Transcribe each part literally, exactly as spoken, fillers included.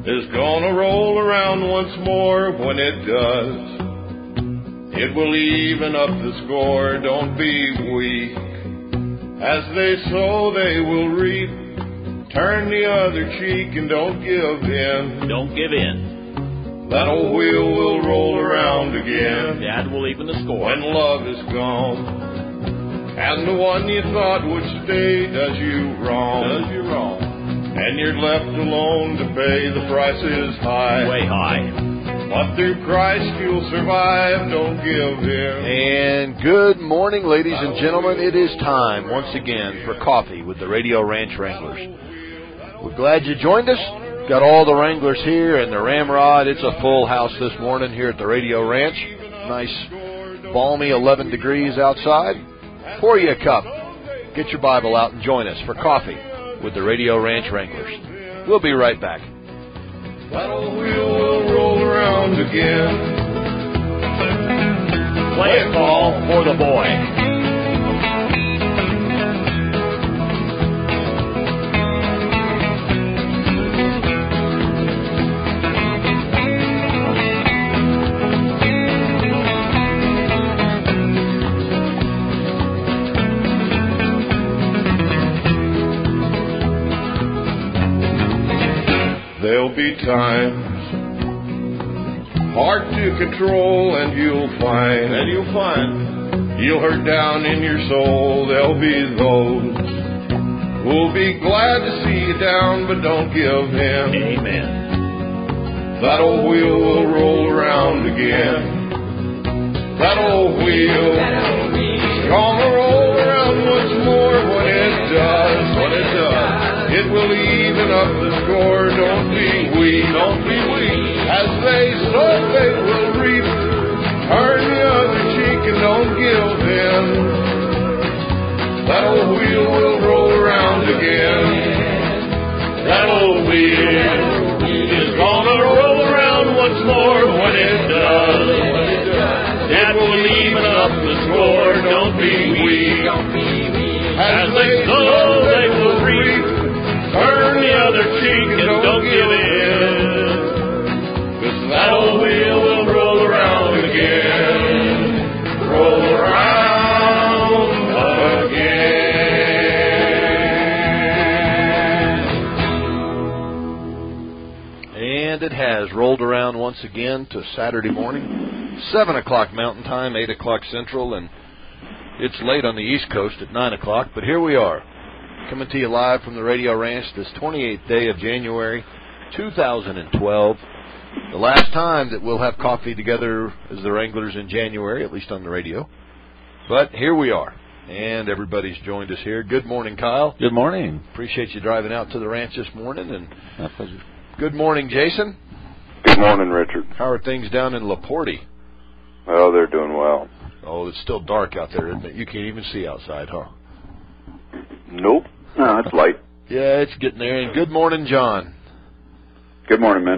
is gonna roll around once more. When it does, it will even up the score. Don't be weak. As they sow, they will reap. Turn the other cheek and don't give in. Don't give in. That old wheel will roll around again. Dad will even the score. When love is gone, and the one you thought would stay does you wrong. Does you wrong. And you're left alone to pay. The price is high. Way high. But through Christ you'll survive. Don't give in. And good morning, ladies and gentlemen. It is time once again for Coffee with the Radio Ranch Wranglers. We're glad you joined us. Got all the Wranglers here and the Ramrod. It's a full house this morning here at the Radio Ranch. Nice, balmy eleven degrees outside. Pour you a cup. Get your Bible out and join us for Coffee with the Radio Ranch Wranglers. We'll be right back. That old wheel will roll around again. Play a call for the boy. There'll be times hard to control, and you'll find, and you'll find, you'll hurt down in your soul. There'll be those who'll be glad to see you down, but don't give in. Amen. That old wheel will roll around again. That old wheel is gonna roll around once more. When it does, when it does, it will even up the score. Don't be weak, don't be weak. As they sow, they will reap. Turn the other cheek and don't give in. That old wheel will roll around again. That old wheel is gonna roll around once more. When it does, it will even up the score. Don't be weak. As they sow, they will reap. Turn the other cheek and don't give in. 'Cause that old wheel will roll around again. Roll around again. And it has rolled around once again to Saturday morning, seven o'clock Mountain Time, eight o'clock Central, and it's late on the East Coast at nine o'clock, but here we are, coming to you live from the Radio Ranch this twenty-eighth day of January, two thousand twelve. The last time that we'll have coffee together as the Wranglers in January, at least on the radio. But here we are, and everybody's joined us here. Good morning, Kyle. Good morning. Appreciate you driving out to the ranch this morning. And my pleasure. Good morning, Jason. Good morning, Richard. How are things down in LaPorte? Oh, they're doing well. Oh, it's still dark out there, isn't it? You can't even see outside, huh? Nope. No, it's light. Yeah, it's getting there. And good morning, John. Good morning, man.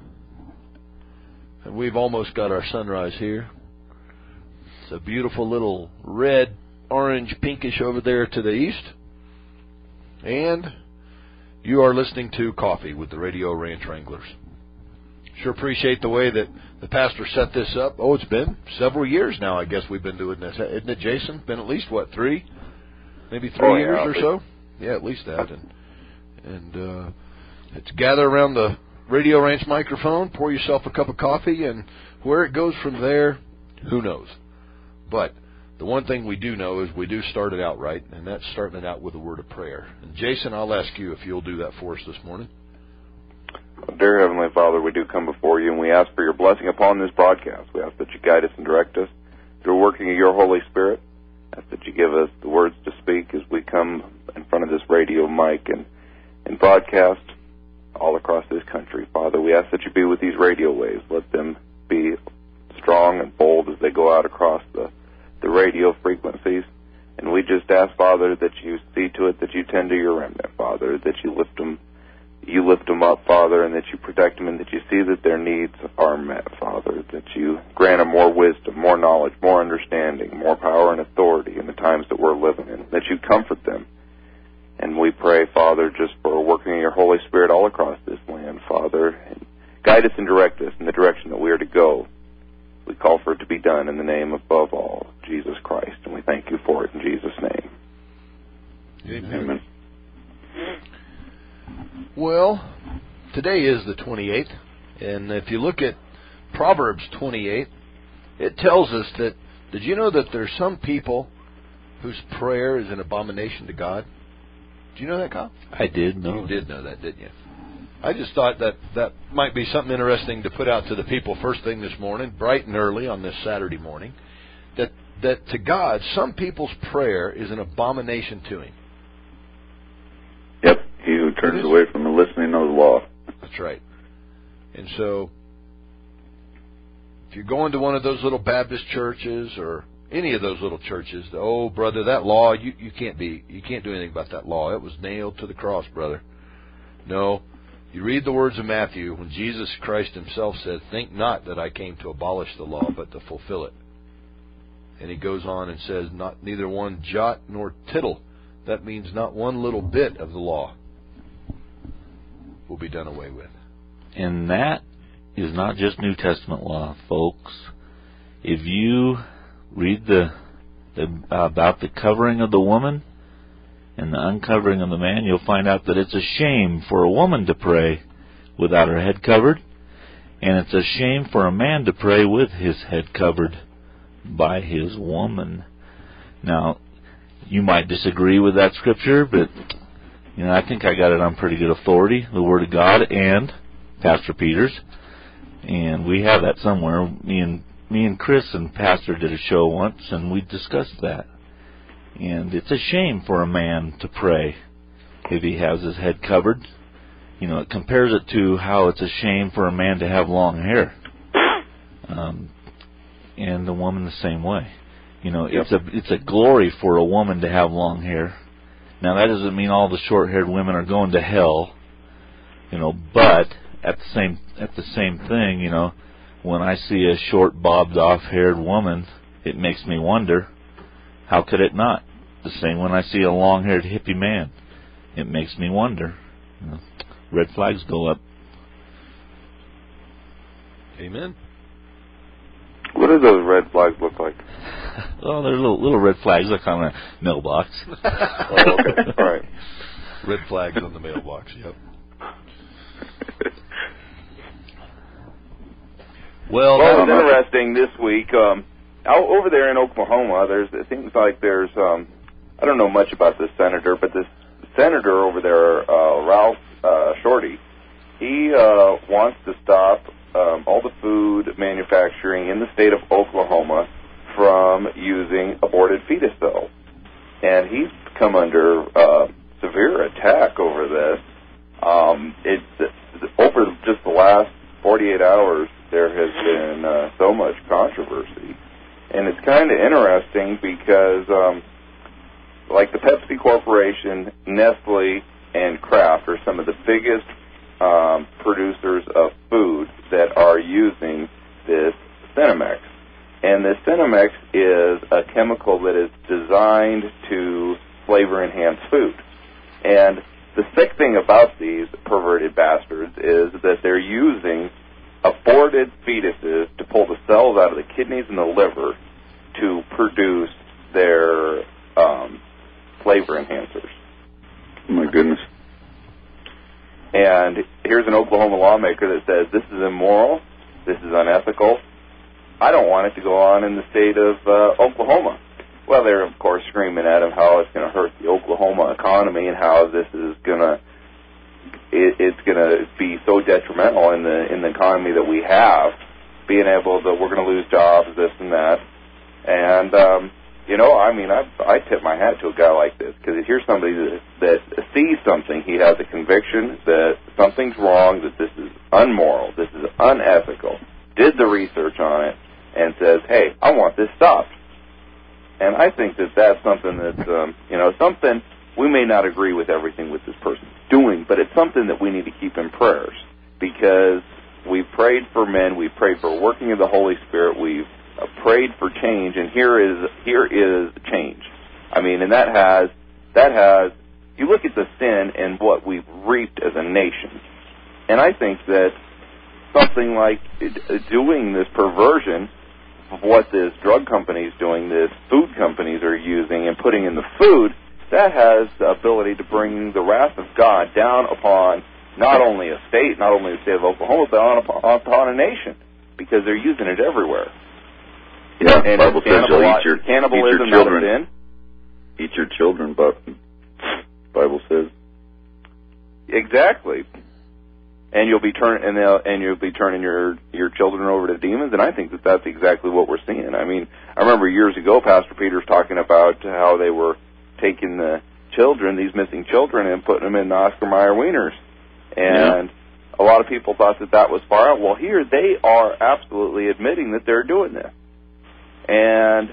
And we've almost got our sunrise here. It's a beautiful little red, orange, pinkish over there to the east. And you are listening to Coffee with the Radio Ranch Wranglers. Sure appreciate the way that the pastor set this up. Oh, it's been several years now, I guess we've been doing this. Isn't it, Jason? Been at least, what, three? Maybe three oh, years yeah, or so? Yeah, at least that. And and uh, it's gather around the Radio Ranch microphone, pour yourself a cup of coffee, and where it goes from there, who knows? But the one thing we do know is we do start it out right, and that's starting it out with a word of prayer. And Jason, I'll ask you if you'll do that for us this morning. Dear Heavenly Father, we do come before you, and we ask for your blessing upon this broadcast. We ask that you guide us and direct us through working of your Holy Spirit. Ask that you give us the words to speak as we come in front of this radio mic and, and broadcast all across this country. Father, we ask that you be with these radio waves. Let them be strong and bold as they go out across the, the radio frequencies. And we just ask, Father, that you see to it that you tend to your remnant, Father, that you lift them You lift them up, Father, and that you protect them, and that you see that their needs are met, Father, that you grant them more wisdom, more knowledge, more understanding, more power and authority in the times that we're living in, that you comfort them. And we pray, Father, just for working of your Holy Spirit all across this land, Father, and guide us and direct us in the direction that we are to go. We call for it to be done in the name above all, Jesus Christ, and we thank you for it in Jesus' name. Amen. Amen. Well, today is the twenty-eighth, and if you look at Proverbs twenty-eight, it tells us that, did you know that there's some people whose prayer is an abomination to God? Do you know that, Kyle? I did know. You did know that, didn't you? I just thought that that might be something interesting to put out to the people first thing this morning, bright and early on this Saturday morning, that that to God, some people's prayer is an abomination to Him. Yep, he who turns away from the listening of the law. That's right. And so, if you're going to one of those little Baptist churches or any of those little churches, oh brother, that law, you, you can't be, you can't do anything about that law. It was nailed to the cross, brother. No. You read the words of Matthew when Jesus Christ himself said, "Think not that I came to abolish the law, but to fulfill it." And he goes on and says, "Not neither one jot nor tittle." That means not one little bit of the law will be done away with. And that is not just New Testament law, folks. If you read the, the about the covering of the woman and the uncovering of the man, you'll find out that it's a shame for a woman to pray without her head covered, and it's a shame for a man to pray with his head covered by his woman. Now, you might disagree with that scripture, but you know, I think I got it on pretty good authority, the Word of God and Pastor Peters, and we have that somewhere. Me and me and Chris and Pastor did a show once, and we discussed that. And it's a shame for a man to pray if he has his head covered. You know, it compares it to how it's a shame for a man to have long hair. Um, and the woman the same way. You know, yep. it's a it's a glory for a woman to have long hair. Now, that doesn't mean all the short-haired women are going to hell. You know, but at the same at the same thing, you know, when I see a short, bobbed-off haired woman, it makes me wonder, how could it not? The same when I see a long-haired hippie man, it makes me wonder. You know, red flags go up. Amen. What do those red flags look like? Oh, they're little little red flags like on a mailbox. Oh, okay. All right. Red flags on the mailbox, yep. Well, well, it's interesting this week. Um, out over there in Oklahoma, there's it seems like there's um, I don't know much about this senator, but this senator over there, uh, Ralph uh, Shorty, he uh, wants to stop um, all the food manufacturing in the state of Oklahoma from using aborted fetus cells, and he's come under uh, severe attack over this. Um, it's over just the last forty-eight hours. There has been uh, so much controversy. And it's kind of interesting because, um, like the Pepsi Corporation, Nestle, and Kraft are some of the biggest um, producers of food that are using this Cinemex. And this Cinemex is a chemical that is designed to flavor-enhance food. And the sick thing about these perverted bastards is that they're using aborted fetuses to pull the cells out of the kidneys and the liver to produce their um, flavor enhancers. Oh my goodness. And here's an Oklahoma lawmaker that says this is immoral, this is unethical. I don't want it to go on in the state of uh, Oklahoma. Well, they're, of course, screaming at him how it's going to hurt the Oklahoma economy and how this is going to It, it's going to be so detrimental in the in the economy that we have, being able to, we're going to lose jobs, this and that. And, um, you know, I mean, I, I tip my hat to a guy like this, because if you're somebody that, that sees something, he has a conviction that something's wrong, that this is unmoral, this is unethical, did the research on it, and says, hey, I want this stopped. And I think that that's something that's, um, you know, something... We may not agree with everything with this person's doing, but it's something that we need to keep in prayers, because we've prayed for men, we've prayed for working of the Holy Spirit, we've uh, prayed for change, and here is here is change. I mean, and that has that has you look at the sin and what we've reaped as a nation, and I think that something like doing this perversion of what this drug company is doing, this food companies are using and putting in the food, that has the ability to bring the wrath of God down upon not only a state, not only the state of Oklahoma, but on upon, upon a nation, because they're using it everywhere. Yeah, and the Bible says you'll eat your, cannibalism, eat your children. Not a sin. Eat your children, but Bible says. Exactly. And you'll be turn and they'll, and you'll be turning your your children over to demons, and I think that that's exactly what we're seeing. I mean, I remember years ago, Pastor Peter's talking about how they were taking the children, these missing children, and putting them in the Oscar Mayer wieners, and yeah. a lot of people thought that that was far out. Well, here they are absolutely admitting that they're doing this, and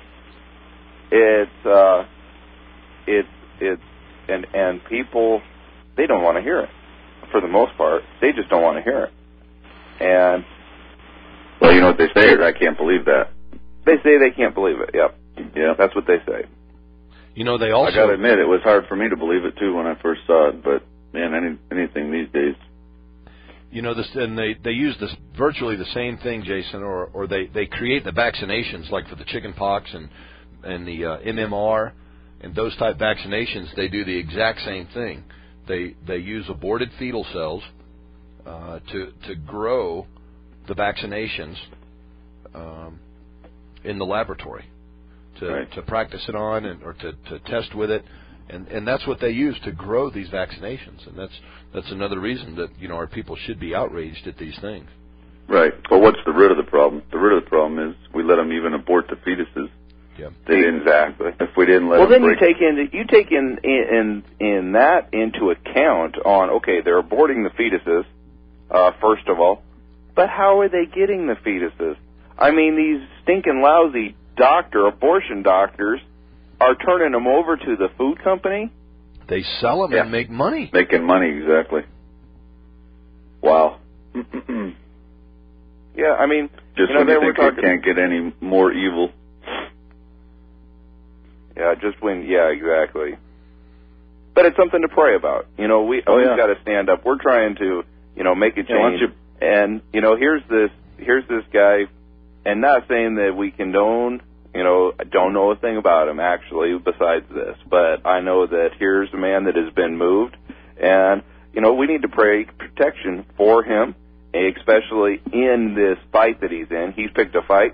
it's uh, it's it's and and people, they don't want to hear it. For the most part, they just don't want to hear it. And well, you know what they say is, I can't believe that. They say they can't believe it. Yep. Yeah, that's what they say. You know, they also. I got to admit, it was hard for me to believe it too when I first saw it. But man, any, anything these days. You know, this, and they they use this virtually the same thing, Jason, or or they, they create the vaccinations like for the chicken pox and and the uh, M M R and those type vaccinations. They do the exact same thing. They they use aborted fetal cells uh, to to grow the vaccinations um, in the laboratory to right. to practice it on and or to, to test with it, and and that's what they use to grow these vaccinations, and that's that's another reason that you know our people should be outraged at these things. Right. Well, what's the root of the problem? The root of the problem is we let them even abort the fetuses. Yeah. They exactly. Didn't, if we didn't let well, them then break you take in you take in in in that into account on okay, they're aborting the fetuses uh, first of all, but how are they getting the fetuses? I mean, these stinking lousy doctor abortion doctors are turning them over to the food company. They sell them yeah. and make money. Making money, exactly. Wow. yeah, I mean, just you know, when you they think were it talking, can't get any more evil. Yeah, just when, yeah, exactly. But it's something to pray about. You know, we, oh, we've yeah. got to stand up. We're trying to, you know, make a change. Yeah, you... And, you know, here's this, here's this guy, and not saying that we condone, you know, I don't know a thing about him, actually, besides this. But I know that here's a man that has been moved, and, you know, we need to pray protection for him, especially in this fight that he's in. He's picked a fight,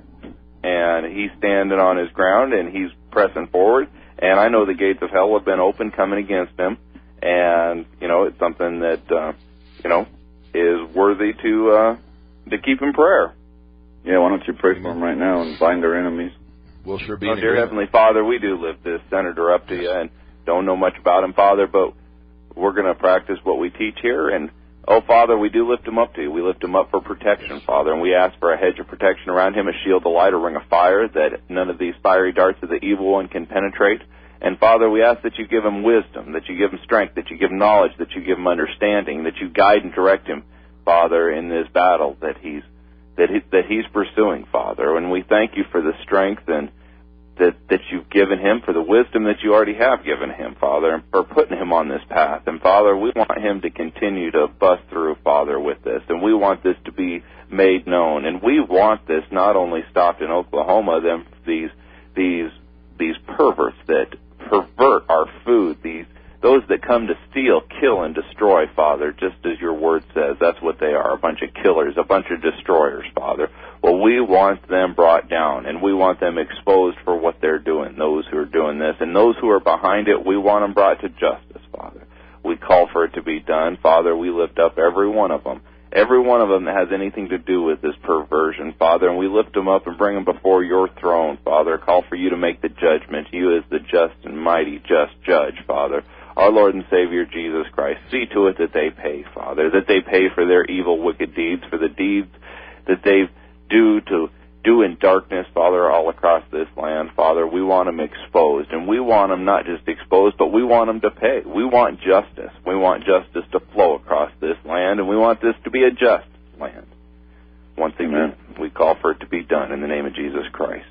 and he's standing on his ground, and he's pressing forward, and I know the gates of hell have been open coming against him, and, you know, it's something that, uh, you know, is worthy to uh, to keep in prayer. Yeah, why don't you pray for him right now and bind our enemies? We'll sure be oh, in dear agreement. Heavenly Father, we do lift this senator up to you, and don't know much about him, Father, but we're going to practice what we teach here, and oh, Father, we do lift him up to you. We lift him up for protection, Father, and we ask for a hedge of protection around him, a shield of light, a ring of fire, that none of these fiery darts of the evil one can penetrate. And, Father, we ask that you give him wisdom, that you give him strength, that you give him knowledge, that you give him understanding, that you guide and direct him, Father, in this battle that he's that he, that he's pursuing, Father. And we thank you for the strength and that that you've given him, for the wisdom that you already have given him, Father, and for putting him on this path. And, Father, we want him to continue to bust through, Father, with this. And we want this to be made known. And we want this not only stopped in Oklahoma, them these these these perverts that pervert our food, these those that come to steal, kill, and destroy, Father, just as your word says. That's what they are, a bunch of killers, a bunch of destroyers, Father. Well, we want them brought down, and we want them exposed for what they're doing, those who are doing this. And those who are behind it, we want them brought to justice, Father. We call for it to be done. Father, we lift up every one of them, every one of them that has anything to do with this perversion, Father, and we lift them up and bring them before your throne, Father. Call for you to make the judgment. You as the just and mighty just judge, Father. Our Lord and Savior, Jesus Christ. See to it that they pay, Father, that they pay for their evil, wicked deeds, for the deeds that they do to do in darkness, Father, all across this land. Father, we want them exposed, and we want them not just exposed, but we want them to pay. We want justice. We want justice to flow across this land, and we want this to be a just land. Once again, we call for it to be done in the name of Jesus Christ.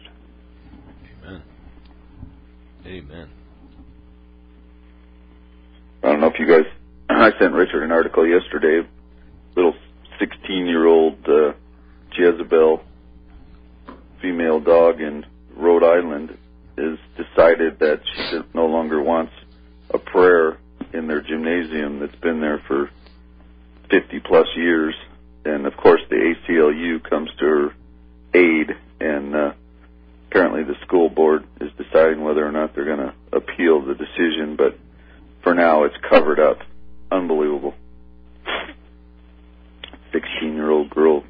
Amen. Amen. I don't know if you guys, I sent Richard an article yesterday, little sixteen-year-old uh, years, and of course the A C L U comes to her aid, and uh, apparently the school board is deciding whether or not they're going to appeal the decision, but for now it's covered up. Unbelievable. sixteen-year-old girl.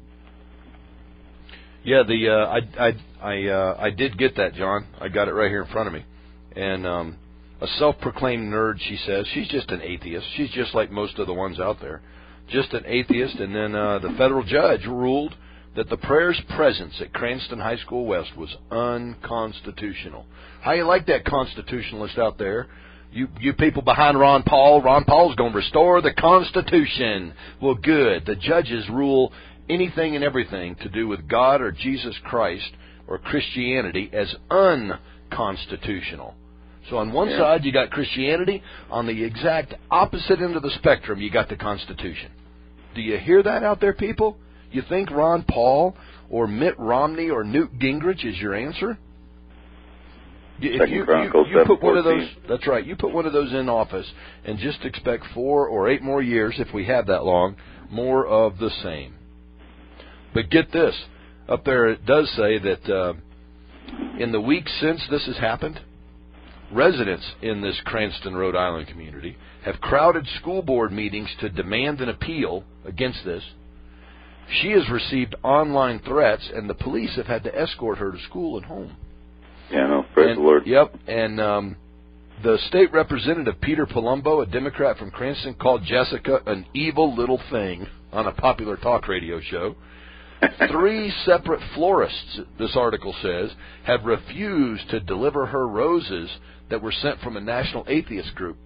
Yeah, the uh, I I I uh, I did get that, John. I got it right here in front of me. And um, a self-proclaimed nerd, she says. She's just an atheist. She's just like most of the ones out there. Just an atheist. And then uh, the federal judge ruled that the prayer's presence at Cranston High School West was unconstitutional. How you like that, constitutionalist out there? You you people behind Ron Paul, Ron Paul's going to restore the Constitution. Well, good. The judges rule anything and everything to do with God or Jesus Christ or Christianity as unconstitutional. So on one yeah. side, you got Christianity. On the exact opposite end of the spectrum, you got the Constitution. Do you hear that out there, people? You think Ron Paul or Mitt Romney or Newt Gingrich is your answer? If you, you, you put one of those, that's right, you put one of those in office and just expect four or eight more years, if we have that long, more of the same. But get this, up there it does say that uh, in the weeks since this has happened, residents in this Cranston, Rhode Island community have crowded school board meetings to demand an appeal against this. She has received online threats, and the police have had to escort her to school and home. Yeah, no, praise and, the Lord. Yep, and um, the state representative, Peter Palumbo, a Democrat from Cranston, called Jessica an evil little thing on a popular talk radio show. Three separate florists, this article says, have refused to deliver her roses that were sent from a national atheist group.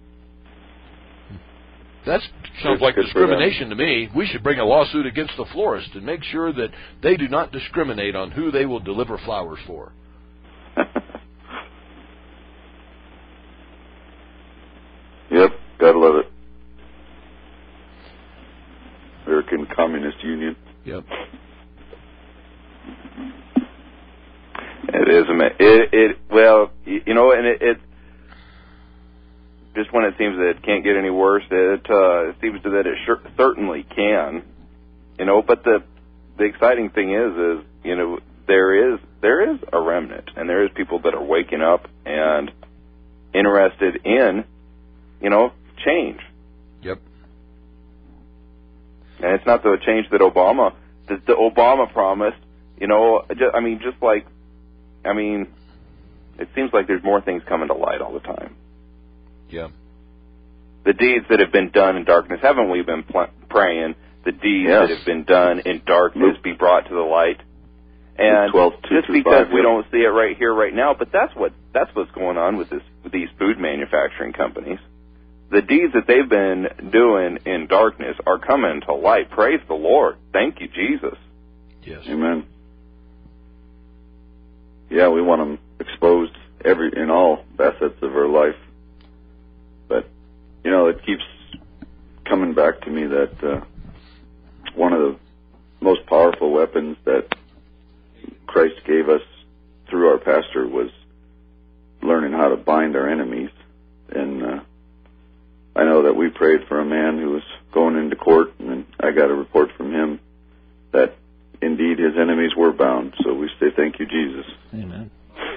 That sounds like discrimination to me. We should bring a lawsuit against the florist and make sure that they do not discriminate on who they will deliver flowers for. Yep, gotta love it. American Communist Union. Yep. It is. It, it well, you know, and it, it just when it seems that it can't get any worse, it, uh, it seems that it sure, certainly can. You know, but the the exciting thing is, is you know, there is there is a remnant, and there is people that are waking up and interested in, you know, change. Yep. And it's not the change that Obama, that the Obama promised. You know, just, I mean, just like, I mean, it seems like there's more things coming to light all the time. Yeah. The deeds that have been done in darkness, haven't we been pl- praying? The deeds yes. that have been done in darkness be brought to the light. And twelve, just because we don't see it right here, right now, but that's what that's what's going on with this with these food manufacturing companies. The deeds that they've been doing in darkness are coming to light. Praise the Lord. Thank you, Jesus. Yes. Amen. Yeah, we want them exposed every in all facets of our life. But, you know, it keeps coming back to me that uh, one of the most powerful weapons that Christ gave us through our pastor was learning how to bind our enemies. And uh, I know that we prayed for a man who was going into court, and I got a report from him that indeed his enemies were bound. So we say thank you, Jesus. Amen.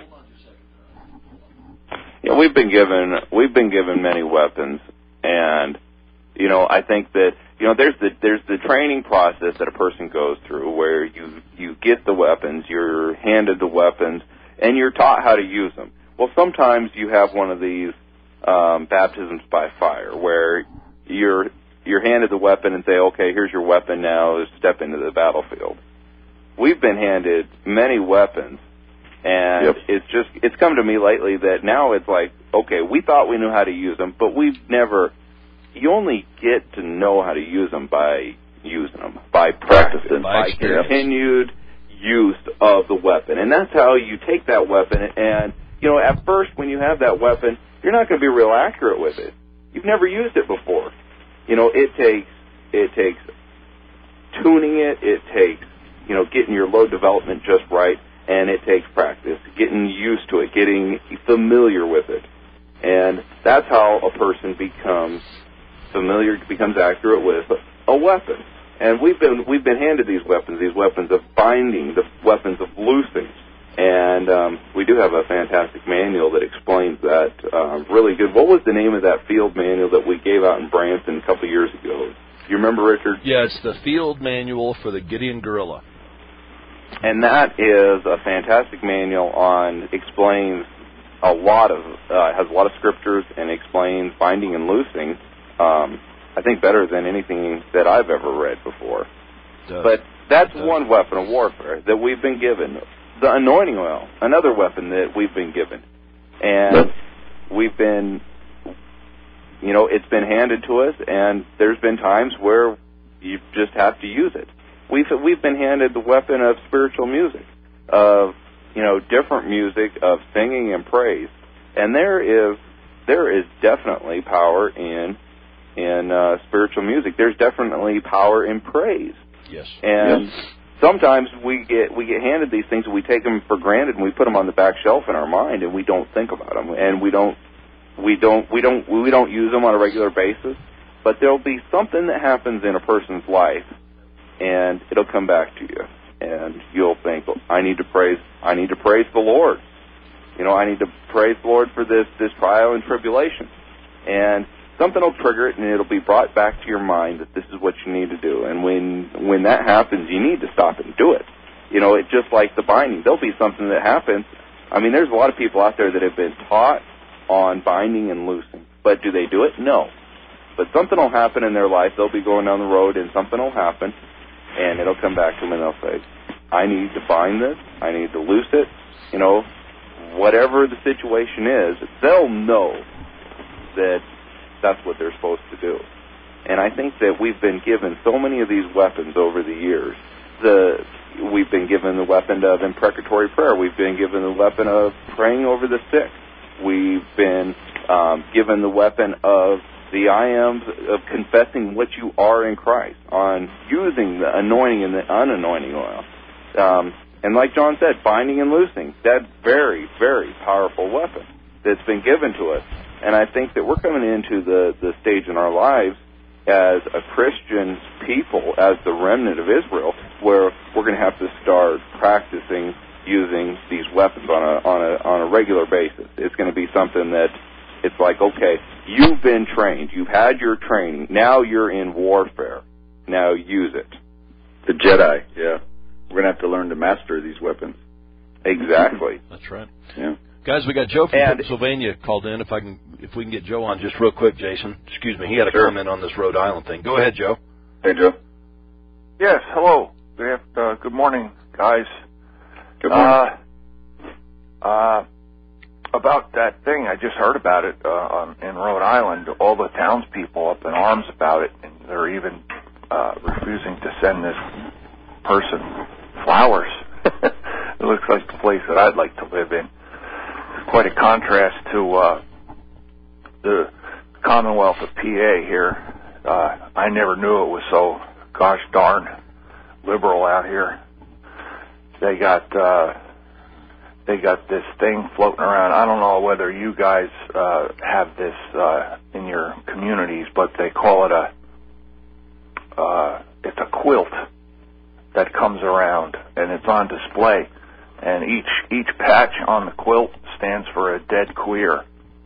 Yeah, we've been given we've been given many weapons, and you know, I think that you know there's the there's the training process that a person goes through where you you get the weapons, you're handed the weapons, and you're taught how to use them. Well, sometimes you have one of these um, baptisms by fire where you're you're handed the weapon and say, okay, here's your weapon now, step into the battlefield. We've been handed many weapons, and yep. it's just it's come to me lately that now it's like, okay, we thought we knew how to use them, but we've never. You only get to know how to use them by using them, by practice, by, by continued use of the weapon, and that's how you take that weapon. And you know, at first when you have that weapon, you're not going to be real accurate with it. You've never used it before. You know, it takes it takes tuning it. It takes you know getting your load development just right, and it takes practice, getting used to it, getting familiar with it, and that's how a person becomes familiar, becomes accurate with a weapon. And we've been we've been handed these weapons, these weapons of binding, the weapons of loosing. And um, we do have a fantastic manual that explains that uh, really good. What was the name of that field manual that we gave out in Branson a couple of years ago? Do you remember, Richard? Yeah, it's the field manual for the Gideon Guerrilla. And that is a fantastic manual on, explains a lot of, uh, has a lot of scriptures and explains binding and loosing, um, I think better than anything that I've ever read before. Does. But that's Does. one weapon of warfare that we've been given. The anointing oil, another weapon that we've been given. And we've been, you know, it's been handed to us, and there's been times where you just have to use it. We've we've been handed the weapon of spiritual music, of, you know, different music, of singing and praise. And there is there is definitely power in in uh, spiritual music. There's definitely power in praise. Yes. And yes. sometimes we get we get handed these things and we take them for granted and we put them on the back shelf in our mind and we don't think about them and we don't we don't we don't we don't use them on a regular basis. But there'll be something that happens in a person's life, and it'll come back to you, and you'll think, I need to praise, I need to praise the Lord. You know, I need to praise the Lord for this, this trial and tribulation. And something will trigger it, and it'll be brought back to your mind that this is what you need to do. And when when that happens, you need to stop and do it. You know, it's just like the binding. There'll be something that happens. I mean, there's a lot of people out there that have been taught on binding and loosing. But do they do it? No. But something will happen in their life. They'll be going down the road, and something will happen, and it'll come back to them, and they'll say, I need to bind this. I need to loose it. You know, whatever the situation is, they'll know that that's what they're supposed to do. And I think that we've been given so many of these weapons over the years. The We've been given the weapon of imprecatory prayer. We've been given the weapon of praying over the sick. We've been um, given the weapon of the I am of confessing what you are in Christ, on using the anointing and the unanointing oil. Um, and like John said, binding and loosing, that very, very powerful weapon that's been given to us. And I think that we're coming into the, the stage in our lives as a Christian people, as the remnant of Israel, where we're going to have to start practicing using these weapons on a on a on a regular basis. It's going to be something that it's like, okay, you've been trained, you've had your training, now you're in warfare. Now use it. The Jedi, yeah. We're going to have to learn to master these weapons. Exactly. That's right. Yeah. Guys, we got Joe from and, Pennsylvania called in. If I can, if we can get Joe on just real quick, Jason. Excuse me, he had a sure. comment on this Rhode Island thing. Go ahead, Joe. Hey, Joe. Yes, hello. Good, uh, good morning, guys. Good morning. Uh, uh, about that thing, I just heard about it uh, on, in Rhode Island. All the townspeople up in arms about it, and they're even uh, refusing to send this person flowers. It looks like the place that I'd like to live in. Quite a contrast to uh, the Commonwealth of P A here. Uh, I never knew it was so gosh darn liberal out here. They got uh, they got this thing floating around. I don't know whether you guys uh, have this uh, in your communities, but they call it a uh, it's a quilt that comes around, and it's on display. And each each patch on the quilt stands for a dead queer.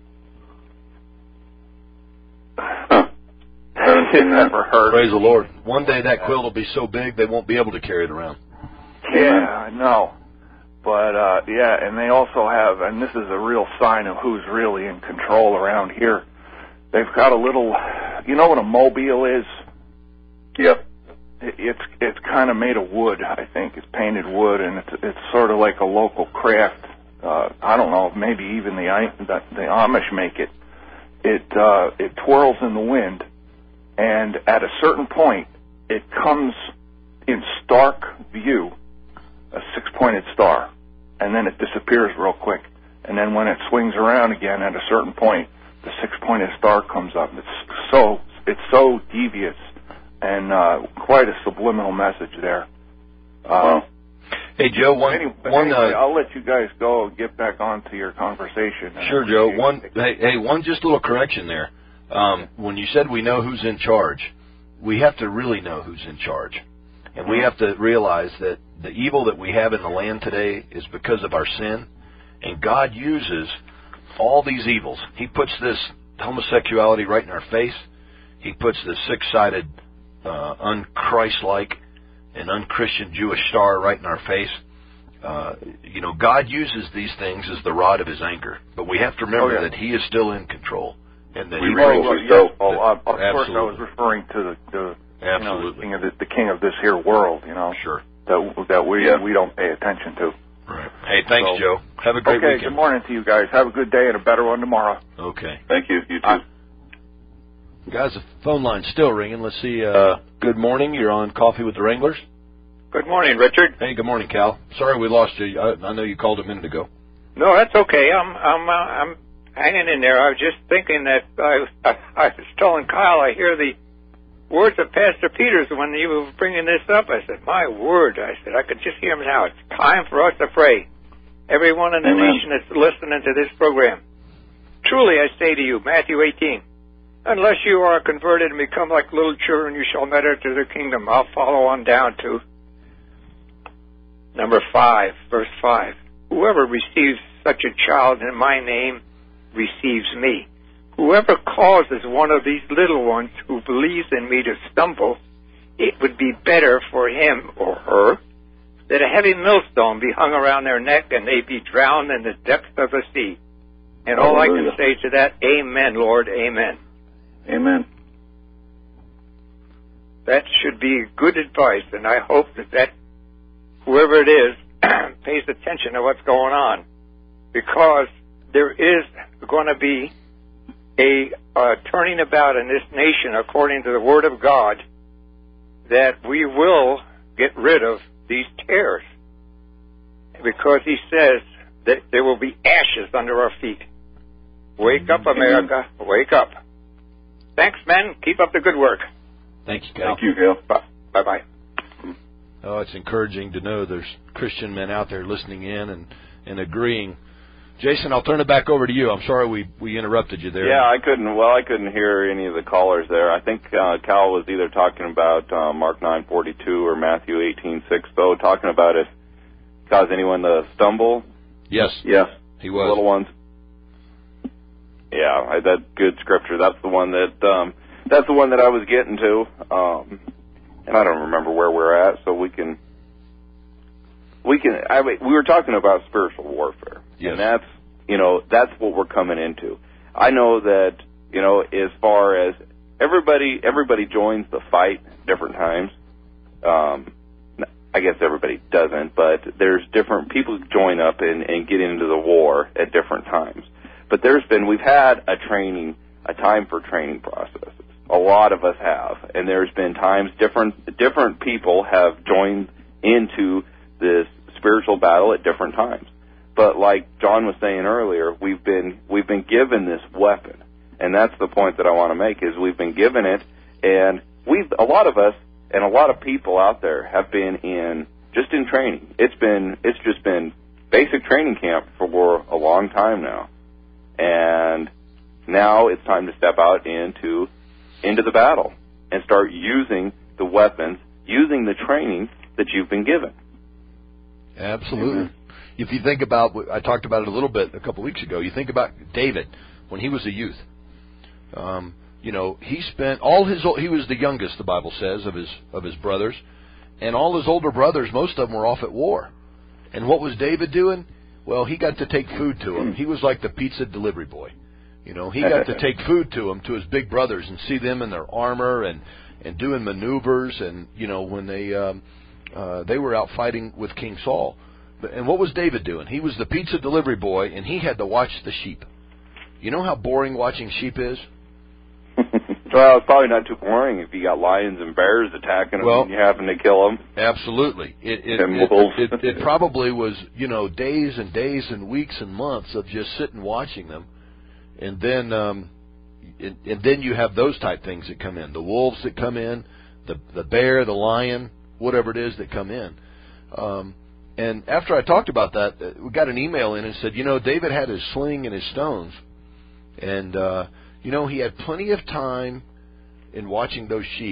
Huh. I haven't seen that. Never heard. Praise the Lord. One day that quilt will be so big they won't be able to carry it around. Yeah, I know. But, uh, yeah, and they also have, and this is a real sign of who's really in control around here. They've got a little, you know what a mobile is? Yep. It's it's kind of made of wood, I think. It's painted wood, and it's it's sort of like a local craft. Uh, I don't know, maybe even the the, the Amish make it. It uh, it twirls in the wind, and at a certain point, it comes in stark view, a six-pointed star, and then it disappears real quick. And then when it swings around again at a certain point, the six-pointed star comes up. It's so it's so devious. And uh, quite a subliminal message there. Uh, wow. Hey, Joe, one... Anyway, one anyway, uh, I'll let you guys go and get back onto your conversation. Sure, Joe. One, hey, hey, one just little correction there. Um, when you said we know who's in charge, we have to really know who's in charge. And we have to realize that the evil that we have in the land today is because of our sin. And God uses all these evils. He puts this homosexuality right in our face. He puts this six-sided, uh, un-Christ-like and un-Christian Jewish star right in our face. Uh, you know, God uses these things as the rod of his anger. But we have to remember oh, yeah. that he is still in control. And that we he well, brings yes, well, well, uh, of course, absolutely. I was referring to the, the Absolutely. You know, the, king of the, the king of this here world, you know. Sure. That, that we, yeah. we don't pay attention to. Right. Hey, thanks, so, Joe. Have a great okay, weekend. good morning to you guys. Have a good day and a better one tomorrow. Okay. Thank you. You too. Uh, Guys, the phone line's still ringing. Let's see. Uh, good morning. You're on Coffee with the Wranglers. Good morning, Richard. Hey, good morning, Cal. Sorry we lost you. I, I know you called a minute ago. No, that's okay. I'm I'm uh, I'm hanging in there. I was just thinking that I, I I was telling Kyle I hear the words of Pastor Peters when you were bringing this up. I said, my word. I said, I could just hear him now. It's time for us to pray. Everyone in the Amen. nation that's listening to this program. Truly, I say to you, Matthew eighteen, unless you are converted and become like little children, you shall not enter the kingdom. I'll follow on down to number five, verse five. Whoever receives such a child in my name receives me. Whoever causes one of these little ones who believes in me to stumble, it would be better for him or her that a heavy millstone be hung around their neck and they be drowned in the depths of the sea. And all I can say to that, amen, Lord, amen. Amen. That should be good advice, and I hope that, that whoever it is pays attention to what's going on, because there is going to be a uh, turning about in this nation according to the Word of God, that we will get rid of these tares, because he says that there will be ashes under our feet. Wake up, America. Wake up. Thanks, men. Keep up the good work. Thank you, Cal. Thank you, Cal. Bye-bye. Oh, it's encouraging to know there's Christian men out there listening in and, and agreeing. Jason, I'll turn it back over to you. I'm sorry we, we interrupted you there. Yeah, I couldn't. Well, I couldn't hear any of the callers there. I think uh, Cal was either talking about uh, Mark nine forty-two or Matthew eighteen six, though, talking about if cause anyone to stumble. Yes. Yes. He was. The little ones. Yeah, I, that good scripture. That's the one that um, that's the one that I was getting to, um, and I don't remember where we're at, so we can we can. I mean, we were talking about spiritual warfare, yes. And that's you know that's what we're coming into. I know that you know as far as everybody everybody joins the fight at different times. Um, I guess everybody doesn't, but there's different people join up and, and get into the war at different times. But there's been, we've had a training, a time for training processes. A lot of us have. And there's been times different, different people have joined into this spiritual battle at different times. But like John was saying earlier, we've been, we've been given this weapon. And that's the point that I want to make, is we've been given it, and we've, a lot of us and a lot of people out there have been in, just in training. It's been, it's just been basic training camp for a long time now. And now it's time to step out into into the battle and start using the weapons, using the training that you've been given. Absolutely. Mm-hmm. If you think about, I talked about it a little bit a couple weeks ago, you think about David when he was a youth. Um, you know, he spent all his, he was the youngest, the Bible says, of his of his brothers, and all his older brothers, most of them were off at war. And what was David doing? Well, he got to take food to him. He was like the pizza delivery boy. You know, he got to take food to him, to his big brothers, and see them in their armor and, and doing maneuvers. And, you know, when they um, uh, they were out fighting with King Saul. And what was David doing? He was the pizza delivery boy, and he had to watch the sheep. You know how boring watching sheep is? Well, it's probably not too boring if you got lions and bears attacking them, well, and you happen to kill them. Absolutely. It it, and it, wolves. it, it probably was, you know, days and days and weeks and months of just sitting watching them. And then um, and, and then you have those type things that come in. The wolves that come in, the the bear, the lion, whatever it is that come in. Um, and after I talked about that, we got an email in and said, you know, David had his sling and his stones. And, uh, you know, he had plenty of time in watching those sheep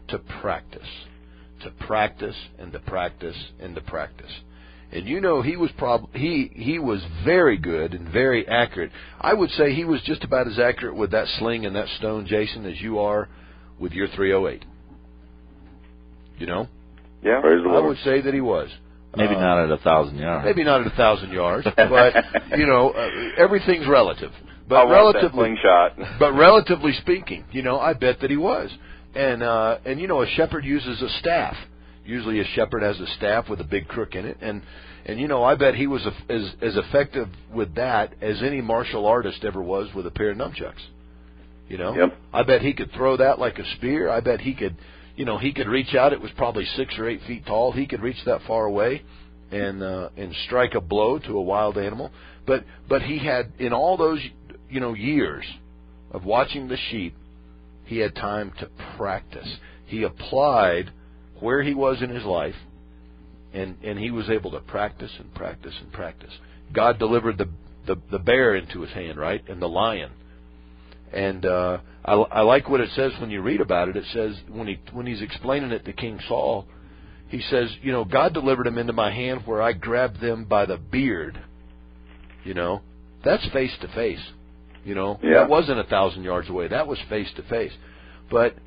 to practice, to practice and to practice and to practice. And you know he was prob- he he was very good and very accurate. I would say he was just about as accurate with that sling and that stone, Jason, as you are with your three oh eight. You know? Yeah. Praise the I Lord. would say that he was. Maybe uh, not at a thousand yards. Maybe not at a thousand yards, but you know, uh, everything's relative. But I want that relatively, slingshot. but relatively speaking, you know, I bet that he was. And uh, and you know, a shepherd uses a staff. Usually, a shepherd has a staff with a big crook in it, and and you know, I bet he was a, as as effective with that as any martial artist ever was with a pair of nunchucks. You know, Yep. I bet he could throw that like a spear. I bet he could. You know, he could reach out. It was probably six or eight feet tall. He could reach that far away and uh, and strike a blow to a wild animal. But but he had, in all those, you know, years of watching the sheep, he had time to practice. He applied where he was in his life, and, and he was able to practice and practice and practice. God delivered the, the, the bear into his hand, right, and the lion. And uh, I, I like what it says when you read about it. It says, when he when he's explaining it to King Saul, he says, you know, God delivered him into my hand where I grabbed them by the beard. You know, that's face to face. You know, Yeah. that wasn't a thousand yards away. That was face to face. But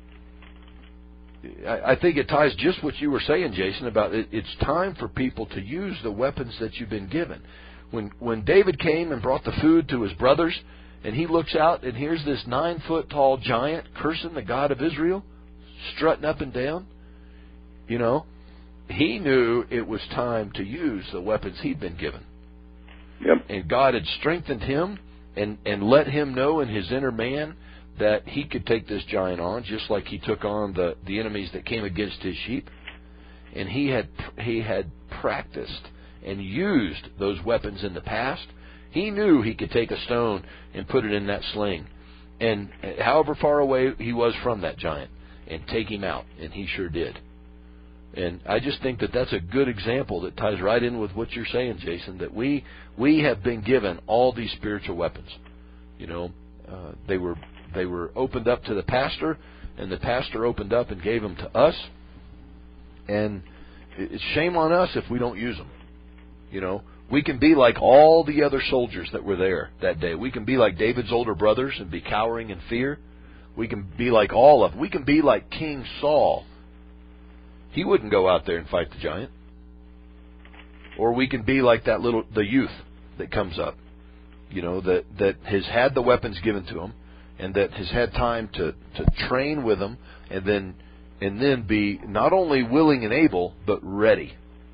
I, I think it ties just what you were saying, Jason, about it, it's time for people to use the weapons that you've been given. When when David came and brought the food to his brothers, and he looks out, and here's this nine-foot-tall giant cursing the God of Israel, strutting up and down. You know, he knew it was time to use the weapons he'd been given. Yep. And God had strengthened him and, and let him know in his inner man that he could take this giant on, just like he took on the, the enemies that came against his sheep. And he had he had practiced and used those weapons in the past. He knew he could take a stone and put it in that sling, and however far away he was from that giant, and take him out, and he sure did. And I just think that that's a good example that ties right in with what you're saying, Jason, that we we have been given all these spiritual weapons. You know, uh, they were they were opened up to the pastor, and the pastor opened up and gave them to us. And it's shame on us if we don't use them. You know, we can be like all the other soldiers that were there that day. We can be like David's older brothers and be cowering in fear. We can be like all of them. We can be like King Saul. He wouldn't go out there and fight the giant. Or we can be like that little the youth that comes up, you know, that that has had the weapons given to him, and that has had time to, to train with them, and then and then be not only willing and able, but ready.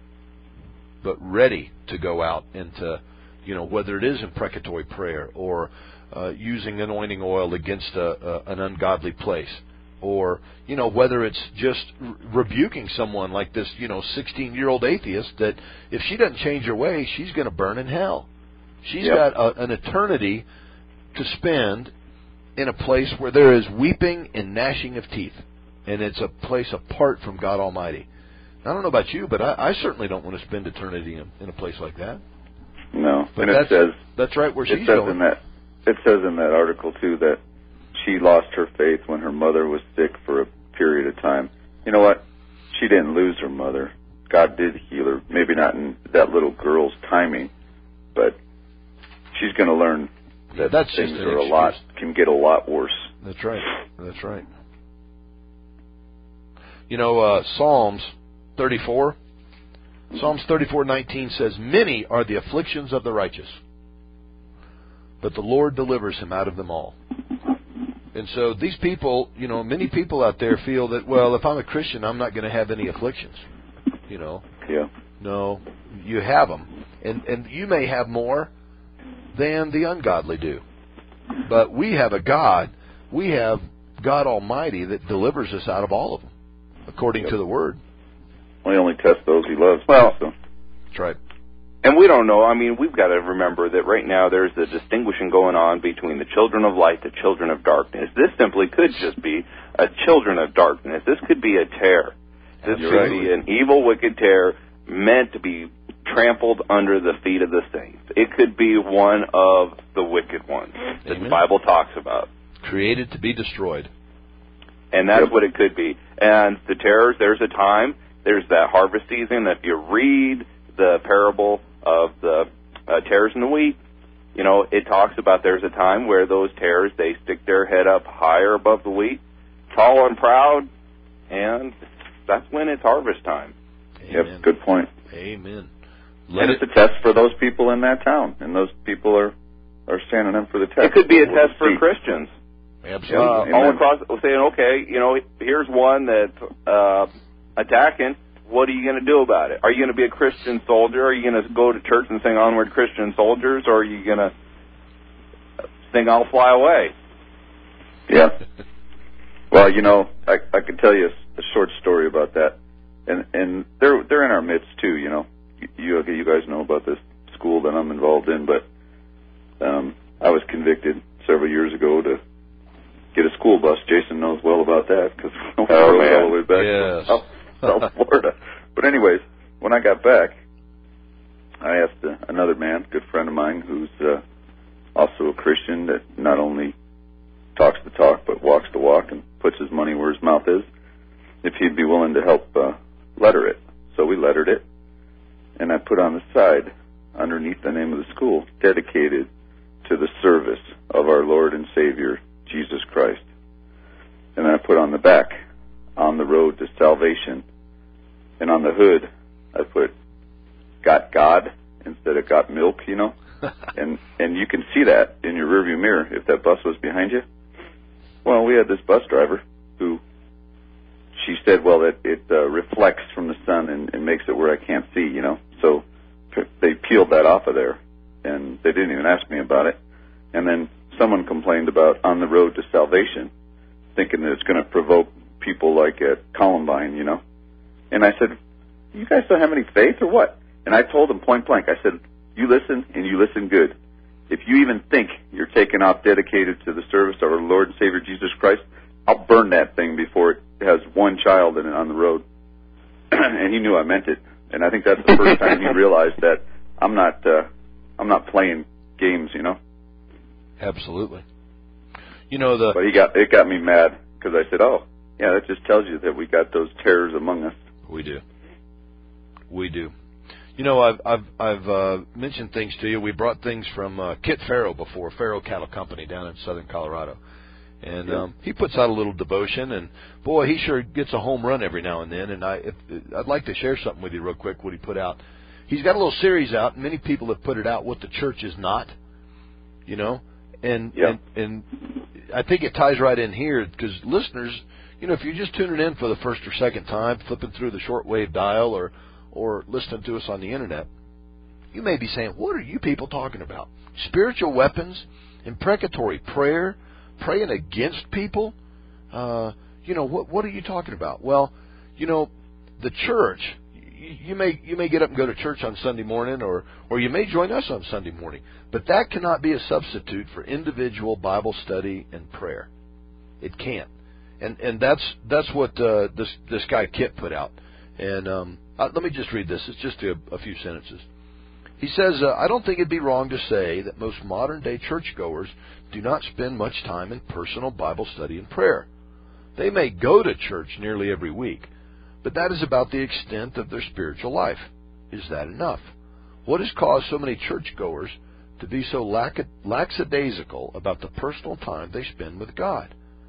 But ready to go out and to, you know, whether it is imprecatory prayer or uh, using anointing oil against a, a, an ungodly place, or, you know, whether it's just re- rebuking someone like this, you know, sixteen-year-old atheist that if she doesn't change her way, she's going to burn in hell. She's Yep. got a, an eternity to spend in a place where there is weeping and gnashing of teeth, and it's a place apart from God Almighty. I don't know about you, but I, I certainly don't want to spend eternity in, in a place like that. No, But and it that's says that's right where it she's says going. in that it says in that article too that she lost her faith when her mother was sick for a period of time. You know what? She didn't lose her mother. God did heal her. Maybe not in that little girl's timing, but she's going to learn that That's just things an are a excuse. lot can get a lot worse. That's right. That's right. You know, uh, Psalms thirty-four. Psalms thirty-four nineteen says, "Many are the afflictions of the righteous, but the Lord delivers him out of them all." And so these people, you know, many people out there feel that, well, if I'm a Christian, I'm not going to have any afflictions. You know, Yeah. no, you have them, and and you may have more than the ungodly do. But we have a God, we have God Almighty that delivers us out of all of them, according Yep. to the Word. Well, he only tests those he loves. Well- too, so. That's right. And we don't know. I mean, we've got to remember that right now there's a distinguishing going on between the children of light, the children of darkness. This simply could just be a children of darkness. This could be a tear. This You're could right. be an evil, wicked tear meant to be trampled under the feet of the saints. It could be one of the wicked ones that Amen. the Bible talks about. Created to be destroyed. And that's Yep. what it could be. And the tares, there's a time, there's that harvest season. If you read the parable of the uh, tares and the wheat, you know, it talks about there's a time where those tares, they stick their head up higher above the wheat, tall and proud, and that's when it's harvest time. Amen. Yep, good point. Amen. Let and it, it's a test for those people in that town, and those people are, are standing up for the test. It could be a we'll test for see. Christians. Absolutely. Uh, all across, saying, okay, you know, here's one that's uh, attacking. What are you going to do about it? Are you going to be a Christian soldier? Are you going to go to church and sing Onward Christian Soldiers? Or are you going to sing I'll Fly Away? Yeah. Well, you know, I, I could tell you a, a short story about that. And and they're they're in our midst, too, you know. You, you guys know about this school that I'm involved in, but um, I was convicted several years ago to get a school bus. Jason knows well about that because we oh, rode man. all the way back yes. from South, South Florida. But anyways, when I got back, I asked uh, another man, good friend of mine, who's uh, also a Christian that not only talks the talk but walks the walk and puts his money where his mouth is, if he'd be willing to help uh, letter it. So we lettered it, and I put on the side, underneath the name of the school, dedicated to the service of our Lord and Savior, Jesus Christ. And I put on the back, on the road to salvation. And on the hood, I put, got God instead of got milk, you know. and and you can see that in your rearview mirror if that bus was behind you. Well, we had this bus driver who, she said, well, it, it uh, reflects from the sun and, and makes it where I can't see, you know. So they peeled that off of there, and they didn't even ask me about it. And then someone complained about on the road to salvation, thinking that it's going to provoke people like at Columbine, you know. And I said, you guys don't have any faith or what? And I told them point blank, I said, you listen and you listen good. If you even think you're taking off dedicated to the service of our Lord and Savior Jesus Christ, I'll burn that thing before it has one child in it on the road. And he knew I meant it. And I think that's the first time he realized that I'm not, uh, I'm not playing games, you know. Absolutely. You know, the... But he got, it got me mad because I said, oh, yeah, that just tells you that we got those terrors among us. We do. We do. You know, I've I've I've uh, mentioned things to you. We brought things from uh, Kit Farrow before, Farrow Cattle Company down in southern Colorado. And yeah. um, he puts out a little devotion, and, boy, he sure gets a home run every now and then. And I, if, I'd like to share something with you real quick, what he put out. He's got a little series out, and many people have put it out, What the Church Is Not, you know. And, yeah. and, and I think it ties right in here because listeners, you know, if you're just tuning in for the first or second time, flipping through the shortwave dial or, or listening to us on the Internet, you may be saying, what are you people talking about? Spiritual weapons, imprecatory prayer, praying against people? Uh, you know, what what are you talking about? Well, you know, the church, you, you may you may get up and go to church on Sunday morning, or, or you may join us on Sunday morning, but that cannot be a substitute for individual Bible study and prayer. It can't. And and that's that's what uh, this this guy Kit put out. And um, uh, let me just read this. It's just a, a few sentences. He says, uh, I don't think it'd be wrong to say that most modern-day churchgoers do not spend much time in personal Bible study and prayer. They may go to church nearly every week, but that is about the extent of their spiritual life. Is that enough? What has caused so many churchgoers to be so lack- lackadaisical about the personal time they spend with God?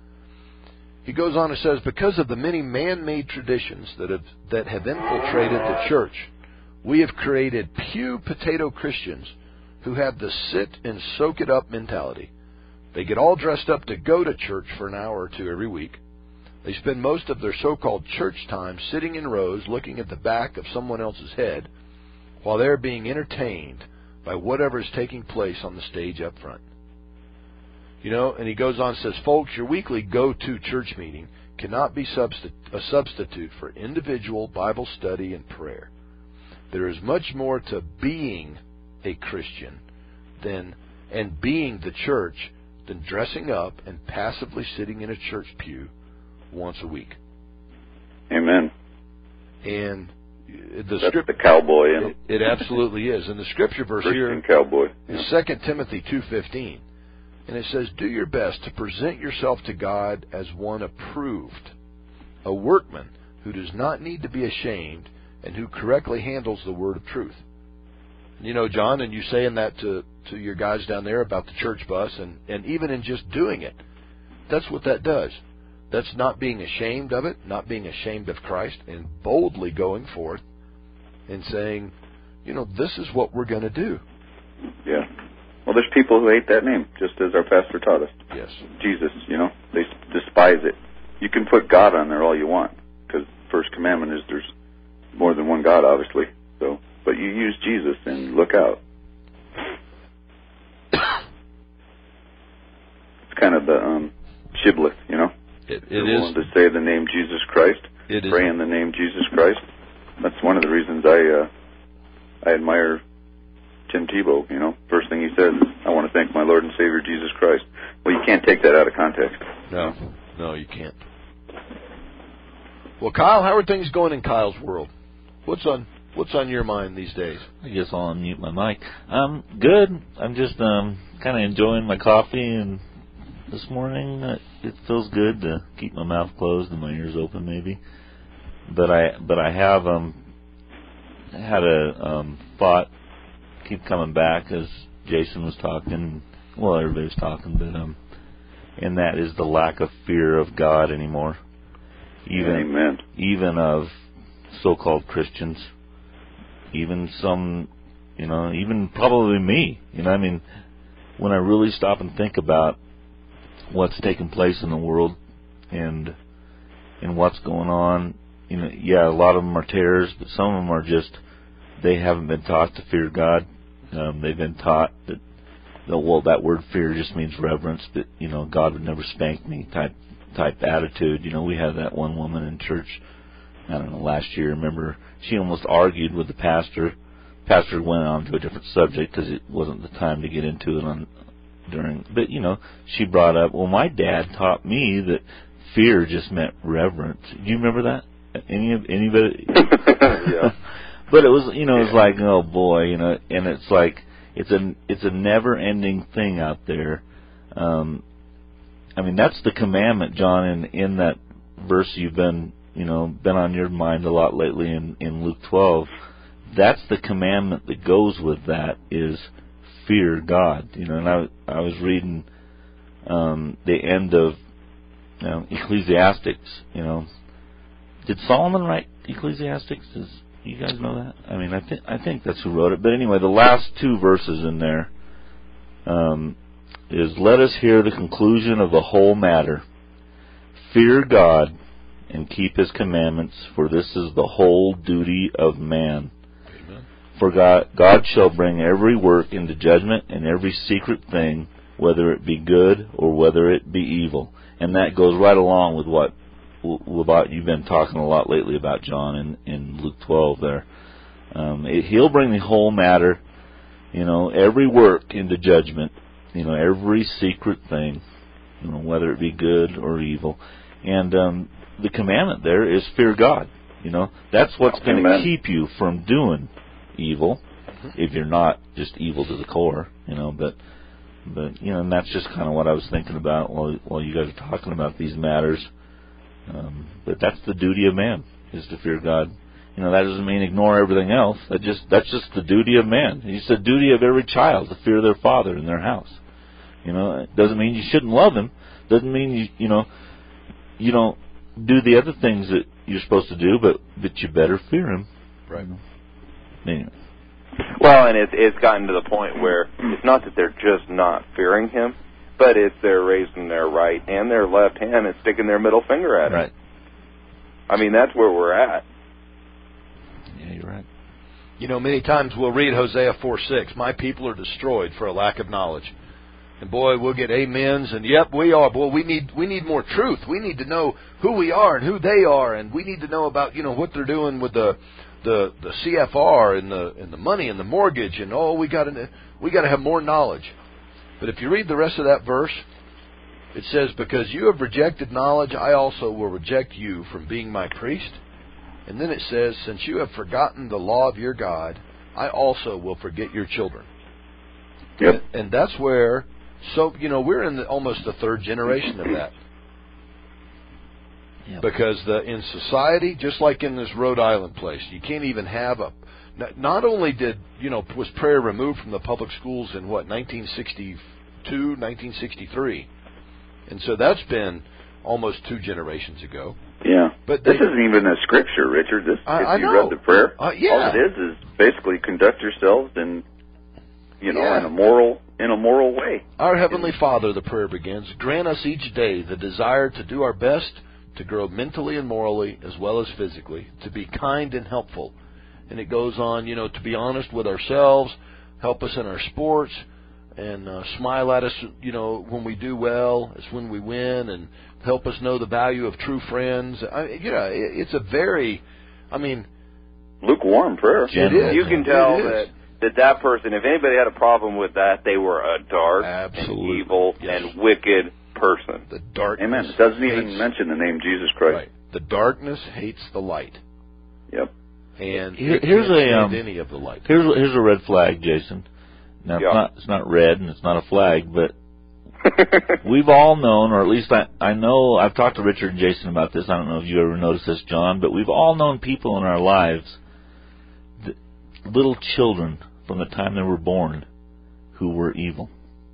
He goes on and says, because of the many man-made traditions that have, that have infiltrated the church, we have created pew potato Christians who have the sit and soak it up mentality. They get all dressed up to go to church for an hour or two every week. They spend most of their so-called church time sitting in rows looking at the back of someone else's head while they're being entertained by whatever is taking place on the stage up front. You know, and he goes on and says, folks, your weekly go-to church meeting cannot be substi- a substitute for individual Bible study and prayer. There is much more to being a Christian than and being the church than dressing up and passively sitting in a church pew once a week. Amen. And the That's script, the cowboy in it, it absolutely is. And the scripture verse Christian here cowboy. is Second Timothy two fifteen. And it says, do your best to present yourself to God as one approved, a workman who does not need to be ashamed and who correctly handles the word of truth. You know, John, and you saying that to, to your guys down there about the church bus, and, and even in just doing it, that's what that does. That's not being ashamed of it, not being ashamed of Christ, and boldly going forth and saying, you know, this is what we're going to do. Yeah. Well, there's people who hate that name, just as our pastor taught us. Yes. Jesus, you know, they despise it. You can put God on there all you want, because the first commandment is there's more than one God, obviously. So, but you use Jesus and look out. It's kind of the um, shibboleth, you know. It, it You're is. willing to say the name Jesus Christ, It is. pray in the name Jesus Christ. That's one of the reasons I uh, I admire Tim Tebow. You know, first thing he says is, "I want to thank my Lord and Savior Jesus Christ." Well, you can't take that out of context. No, no, you can't. Well, Kyle, how are things going in Kyle's world? What's on What's on your mind these days? I guess I'll unmute my mic. Um, good. I'm just um kind of enjoying my coffee, and this morning uh, it feels good to keep my mouth closed and my ears open, maybe. But I but I have um had a um thought keep coming back as Jason was talking. Well, everybody was talking, but um, and that is the lack of fear of God anymore. Even Amen. even of so-called Christians, even some, you know, even probably me. You know, I mean, when I really stop and think about what's taking place in the world and and what's going on, you know, yeah, a lot of them are terrors, but some of them are just, they haven't been taught to fear God. Um, they've been taught that, that, well, that word fear just means reverence, that, you know, God would never spank me type type attitude. You know, we had that one woman in church, I don't know, last year, remember, she almost argued with the pastor. Pastor went on to a different subject because it wasn't the time to get into it on during, but, you know, she brought up, well, my dad taught me that fear just meant reverence. Do you remember that? Any of anybody? Yeah. But it was, you know, it was like, oh boy, you know, and it's like, it's a, it's a never-ending thing out there. Um, I mean, that's the commandment, John, in, in that verse you've been, you know, been on your mind a lot lately in, in Luke twelve. That's the commandment that goes with that, is fear God. You know, and I, I was reading um, the end of you know, Ecclesiastics. You know, did Solomon write Ecclesiastics? Does you guys know that? I mean, I think I think that's who wrote it. But anyway, the last two verses in there um, is, "Let us hear the conclusion of the whole matter. Fear God and keep His commandments, for this is the whole duty of man. Amen. For God, God shall bring every work into judgment, and every secret thing, whether it be good or whether it be evil." And that goes right along with what about you've been talking a lot lately about, John, in, in Luke twelve there. Um, it, he'll bring the whole matter, you know, every work into judgment, you know, every secret thing, you know, whether it be good or evil. And um, the commandment there is fear God. You know, that's what's going to keep you from doing evil, if you're not just evil to the core, you know. But, but you know, and that's just kind of what I was thinking about while while you guys are talking about these matters. Um, but that's the duty of man, is to fear God. You know, that doesn't mean ignore everything else. That just that's just the duty of man. It's the duty of every child to fear their father in their house. You know, it doesn't mean you shouldn't love him. Doesn't mean you you know you don't do the other things that you're supposed to do, but but you better fear him. Right. Anyway. Well, and it's it's gotten to the point where it's not that they're just not fearing him, but it's they're raising their right and their left hand and sticking their middle finger at him. Right. I mean, that's where we're at. Yeah, you're right. You know, many times we'll read Hosea four six, "My people are destroyed for a lack of knowledge." And boy, we'll get amens, and yep, we are. Boy, we need we need more truth. We need to know who we are and who they are, and we need to know about, you know, what they're doing with the the, the C F R and the and the money and the mortgage, and oh, we got to we got to have more knowledge. But if you read the rest of that verse, it says, "Because you have rejected knowledge, I also will reject you from being my priest." And then it says, "Since you have forgotten the law of your God, I also will forget your children." Yep. And, and that's where. So, you know, we're in the, almost the third generation of that. Yep. Because the, in society, just like in this Rhode Island place, you can't even have a... Not only did, you know, was prayer removed from the public schools in, what, nineteen sixty-two, nineteen sixty-three. And so that's been almost two generations ago. Yeah. But this they, isn't even a scripture, Richard. This, I, if I you know. read the prayer, uh, yeah. all it is is basically conduct yourselves in, you know, yeah. in a moral in a moral way. Our Heavenly Father, the prayer begins, grant us each day the desire to do our best, to grow mentally and morally as well as physically, to be kind and helpful. And it goes on, you know, to be honest with ourselves, help us in our sports, and uh, smile at us, you know, when we do well, as when we win, and help us know the value of true friends. I, you know, it, it's a very, I mean... lukewarm prayer. It is. You can tell that, that that person, if anybody had a problem with that, they were a dark Absolutely. and evil yes. and wicked person. The darkness Amen. It doesn't even hates, mention the name Jesus Christ. Right. The darkness hates the light. Yep. And Here, it here's can't a stand um, any of the light. Here's here's a red flag, Jason. Now Yeah. it's not it's not red and it's not a flag, but we've all known, or at least I I know I've talked to Richard and Jason about this. I don't know if you ever noticed this, John, but we've all known people in our lives, that, little children from the time they were born, who were evil.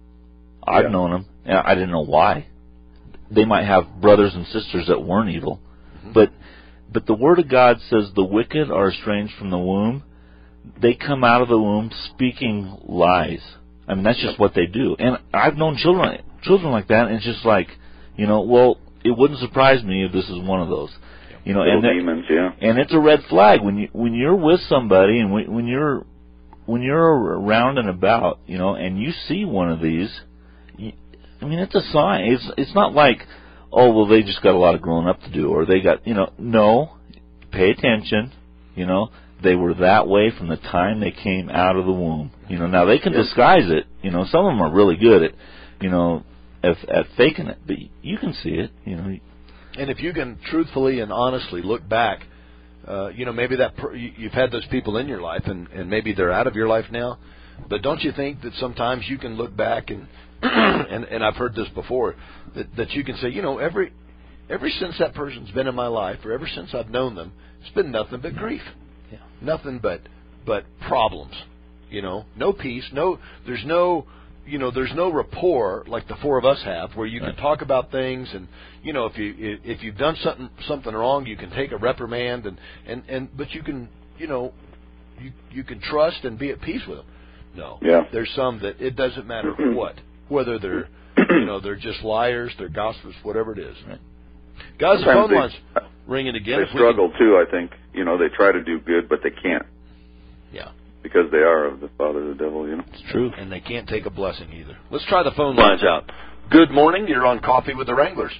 I've Yeah. known them, and I didn't know why. They might have brothers and sisters that weren't evil, mm-hmm. but. But the Word of God says the wicked are estranged from the womb. They come out of the womb speaking lies. I mean, that's just what they do. And I've known children children like that, and it's just like, you know, well, it wouldn't surprise me if this is one of those. You know, Little and demons, yeah. And it's a red flag when you when you're with somebody and when you're when you're around and about, you know, and you see one of these. You, I mean, it's a sign. It's it's not like, oh, well, they just got a lot of growing up to do, or they got, you know, no, pay attention, you know, they were that way from the time they came out of the womb. You know, now they can Yep. disguise it, you know, some of them are really good at, you know, at, at faking it, but you can see it, you know. And if you can truthfully and honestly look back, uh, you know, maybe that per- you've had those people in your life, and, and maybe they're out of your life now, but don't you think that sometimes you can look back and, and, and I've heard this before, that, that you can say, you know, every ever since that person's been in my life, or ever since I've known them, it's been nothing but grief. Yeah. Nothing but but problems. You know, no peace, no, there's no, you know, there's no rapport like the four of us have, where you right. can talk about things, and, you know, if you if you've done something something wrong, you can take a reprimand, and, and, and but you can, you know, you you can trust and be at peace with them. No, yeah. There's some that it doesn't matter what, whether they're, you know, they're just liars, they're gossips, whatever it is. Right. Guys, the phone they, line's ringing again. They if struggle can, too, I think. You know, they try to do good, but they can't. Yeah. Because they are of the father of the devil, you know. It's true. And they can't take a blessing either. Let's try the phone lines out. Good morning. You're on Coffee with the Wranglers.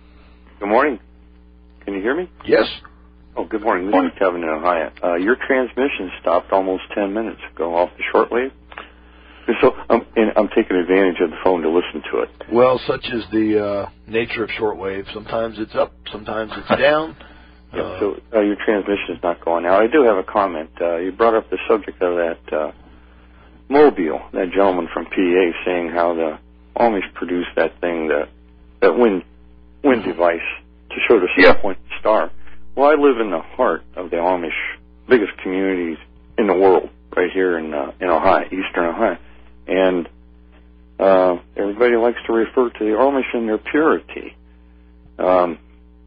Good morning. Can you hear me? Yes. Oh, good morning. This morning. is Kevin in Ohio. Uh, your transmission stopped almost ten minutes ago off the shortwave. So, um, and I'm taking advantage of the phone to listen to it. Well, such is the uh, nature of shortwave. Sometimes it's up, sometimes it's down. Yeah, uh, so uh, your transmission is not going out. I do have a comment. Uh, you brought up the subject of that uh, Mobile, that gentleman from P A saying how the Amish produced that thing, the, that wind wind device to show the seven-point yeah. star. Well, I live in the heart of the Amish, biggest communities in the world, right here in uh, in Ohio, eastern Ohio. And uh, everybody likes to refer to the Amish in their purity. Um,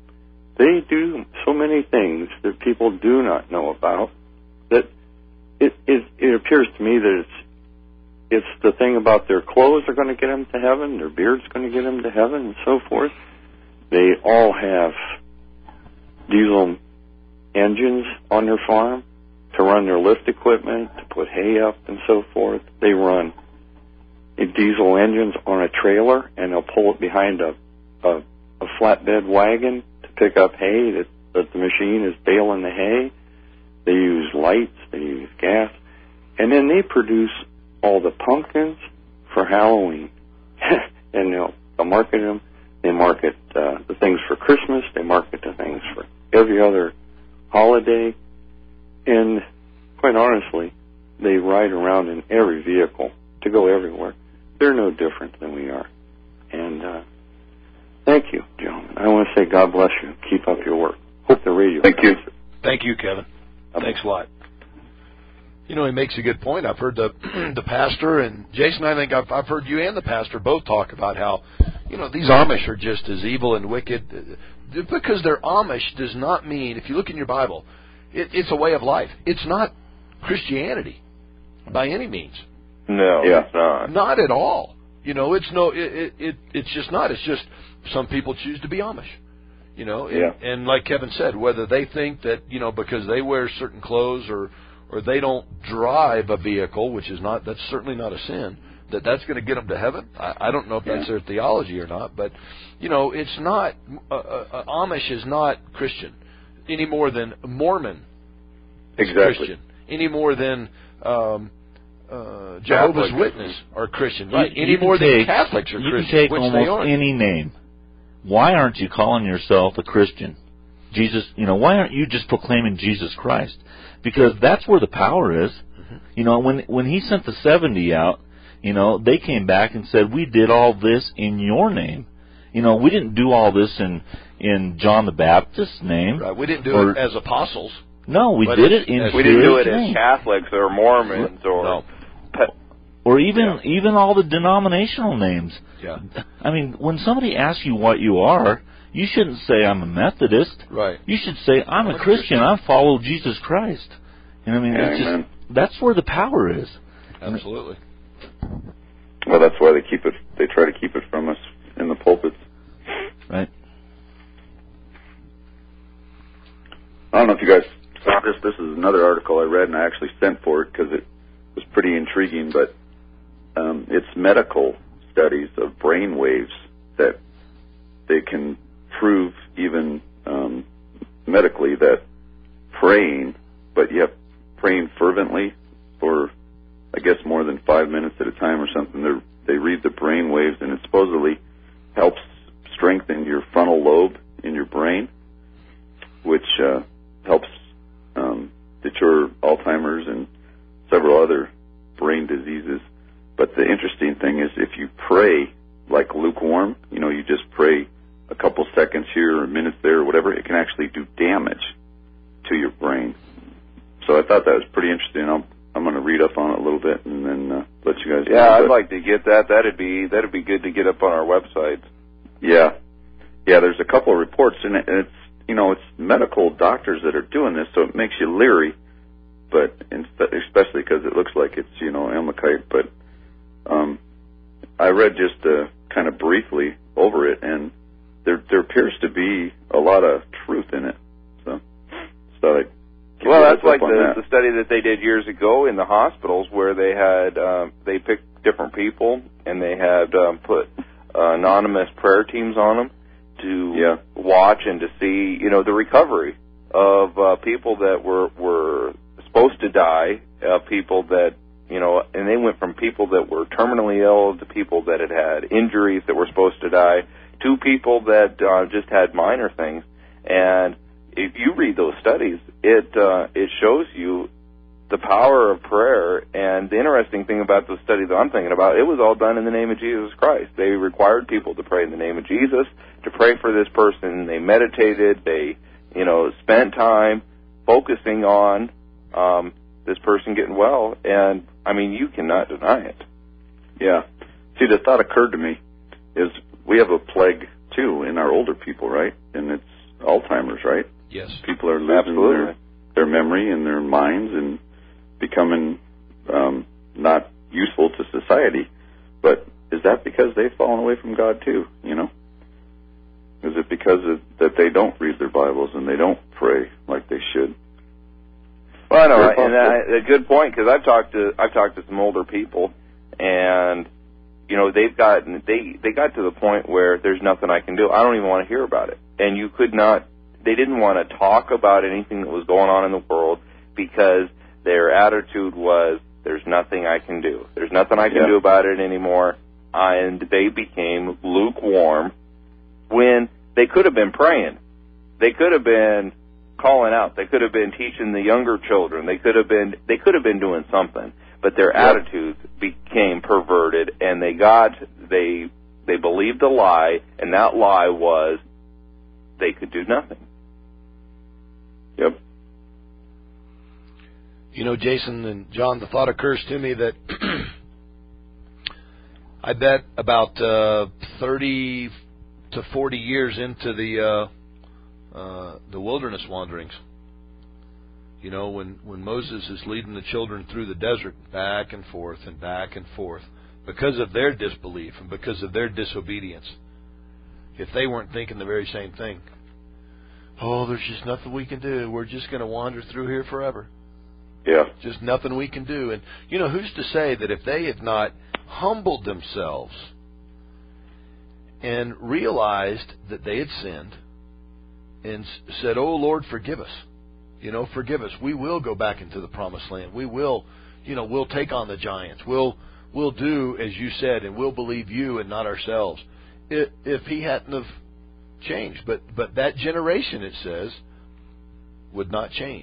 they do so many things that people do not know about. That it, it, it appears to me that it's it's the thing about their clothes are going to get them to heaven, their beard's going to get them to heaven, and so forth. They all have diesel engines on their farm to run their lift equipment, to put hay up, and so forth. They run diesel engines on a trailer, and they'll pull it behind a, a, a flatbed wagon to pick up hay that, that the machine is baling the hay. They use lights, they use gas, and then they produce all the pumpkins for Halloween. And they'll, they'll market them. They market uh, the things for Christmas. They market the things for every other holiday. And quite honestly, they ride around in every vehicle to go everywhere. They're no different than we are. And uh, thank you, gentlemen. I want say God bless you. Keep up your work. Hope the radio. Thank you. Thank you, Kevin. Thanks a lot. You know, he makes a good point. I've heard the the pastor and Jason, I think I've, I've heard you and the pastor both talk about how, you know, these Amish are just as evil and wicked. Because they're Amish does not mean, if you look in your Bible, it, it's a way of life. It's not Christianity by any means. No, yeah. it's not. Not at all. You know, it's no, it, it it's just not. It's just some people choose to be Amish. You know, and, yeah. and like Kevin said, whether they think that, you know, because they wear certain clothes or or they don't drive a vehicle, which is not, that's certainly not a sin, that that's going to get them to heaven. I, I don't know if that's yeah. their theology or not, but, you know, it's not, uh, uh, Amish is not Christian any more than Mormon is exactly. Christian, any more than um, uh, Jehovah's Catholic. Witness are Christian, right? You, any you more take, than Catholics are you Christian, can take which they almost aren't. any name. Why aren't you calling yourself a Christian? Jesus, you know, why aren't you just proclaiming Jesus Christ? Because that's where the power is. Mm-hmm. You know, when when he sent the seventy out, you know, they came back and said, we did all this in your name. You know, we didn't do all this in, in John the Baptist's name. Right. We didn't do or, it as apostles. No, we but did it in We didn't do it name. as Catholics or Mormons or... No. Pe- Or even yeah. even all the denominational names. Yeah. I mean, when somebody asks you what you are, you shouldn't say I'm a Methodist. Right. You should say I'm, I'm a a Christian. Christian. I follow Jesus Christ. And I mean, Yeah, it's amen. just that's where the power is. Absolutely. Well, that's why they keep it. They try to keep it from us in the pulpits. Right. I don't know if you guys saw this. This is another article I read, and I actually sent for it because it was pretty intriguing. But um, it's medical studies of brain waves that they can prove, even um, medically, that praying, but you have praying fervently for, I guess, more than five minutes at a time or something. They're, they read the brain waves, and it supposedly helps strengthen your frontal lobe in your brain, which uh, helps um, deter Alzheimer's and several other brain diseases. But the interesting thing is, if you pray like lukewarm, you know, you just pray a couple seconds here or minutes there or whatever, it can actually do damage to your brain. So I thought that was pretty interesting. I'll, I'm going to read up on it a little bit and then uh, let you guys know. Yeah, I'd but, like to get that. That'd be that'd be good to get up on our website. Yeah. Yeah, there's a couple of reports, and it's, you know, it's medical doctors that are doing this, so it makes you leery, but especially because it looks like it's, you know, Amalekite. But um, I read just uh, kind of briefly over it, and there there appears to be a lot of truth in it. So, so I well, that's like the, that. the study that they did years ago in the hospitals, where they had um, they picked different people and they had um, put uh, anonymous prayer teams on them to yeah. watch and to see, you know, the recovery of uh, people that were were supposed to die, uh, people that, you know, and they went from people that were terminally ill to people that had had injuries that were supposed to die to people that uh, just had minor things. And if you read those studies, it uh, it shows you the power of prayer. And the interesting thing about the study that I'm thinking about, it was all done in the name of Jesus Christ. They required people to pray in the name of Jesus, to pray for this person. They meditated. They, you know, spent time focusing on um, this person getting well. And, I mean, you cannot deny it. Yeah. See, the thought occurred to me is we have a plague, too, in our older people, right? And it's Alzheimer's, right? Yes. People are losing their, their memory and their minds and becoming um, not useful to society. But is that because they've fallen away from God, too, you know? Is it because of, that they don't read their Bibles and they don't pray like they should? Well, I know, right? And I, a good point, because I've talked to I've talked to some older people, and you know they've gotten they they got to the point where there's nothing I can do. I don't even want to hear about it, and you could not. They didn't want to talk about anything that was going on in the world because their attitude was, "There's nothing I can do. There's nothing I can yeah. do about it anymore," and they became lukewarm when they could have been praying. They could have been calling out. They could have been teaching the younger children. They could have been they could have been doing something, but their yep. attitudes became perverted, and they got they they believed a lie, and that lie was they could do nothing. Yep. You know, Jason and John, the thought occurs to me that I bet about uh, thirty to forty years into the uh, uh, the wilderness wanderings, you know, when, when Moses is leading the children through the desert back and forth and back and forth because of their disbelief and because of their disobedience, if they weren't thinking the very same thing, oh, there's just nothing we can do. We're just going to wander through here forever. Yeah. Just nothing we can do. And, you know, who's to say that if they had not humbled themselves and realized that they had sinned and said, oh, Lord, forgive us. You know, forgive us. We will go back into the promised land. We will, you know, we'll take on the giants. We'll we'll do as you said, and we'll believe you and not ourselves. If, if he hadn't have changed. But, but that generation, it says, would not change.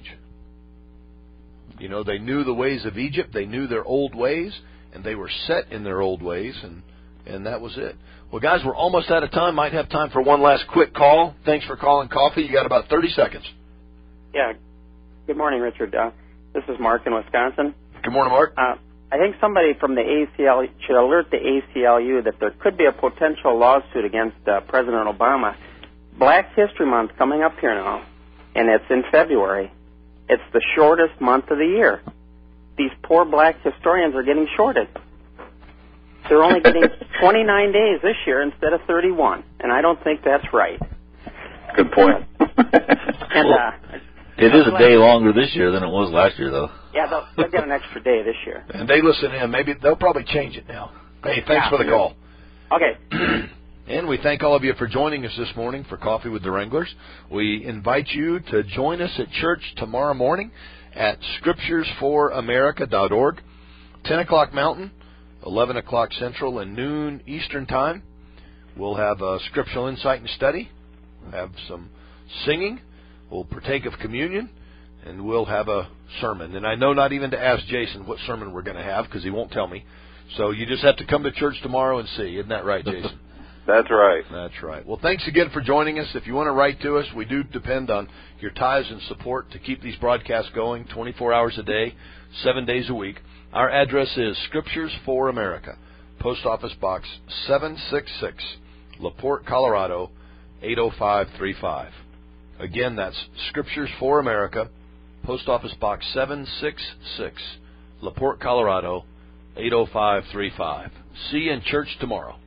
You know, they knew the ways of Egypt. They knew their old ways, and they were set in their old ways, and, and that was it. Well, guys, we're almost out of time. Might have time for one last quick call. Thanks for calling Coffee. You got about thirty seconds. Yeah. Good morning, Richard. Uh, this is Mark in Wisconsin. Good morning, Mark. Uh, I think somebody from the A C L U should alert the A C L U that there could be a potential lawsuit against uh, President Obama. Black History Month coming up here now, and it's in February. It's the shortest month of the year. These poor black historians are getting shorted. They're only getting twenty-nine days this year instead of thirty-one, and I don't think that's right. Good point. And uh, it is a day longer this year than it was last year, though. Yeah, they'll, they'll get an extra day this year. And they listen in. Maybe they'll probably change it now. Hey, thanks Yeah. for the call. Okay. And we thank all of you for joining us this morning for Coffee with the Wranglers. We invite you to join us at church tomorrow morning at scriptures for america dot org, ten o'clock Mountain, eleven o'clock Central, and noon Eastern Time. We'll have a scriptural insight and study, have some singing, we'll partake of communion, and we'll have a sermon. And I know not even to ask Jason what sermon we're going to have because he won't tell me. So you just have to come to church tomorrow and see. Isn't that right, Jason? That's right. That's right. Well, thanks again for joining us. If you want to write to us, we do depend on your tithes and support to keep these broadcasts going twenty-four hours a day, seven days a week. Our address is Scriptures for America, Post Office Box seven six six, LaPorte, Colorado, eight oh five three five. Again, that's Scriptures for America, Post Office Box seven six six, LaPorte, Colorado, eight oh five three five. See you in church tomorrow.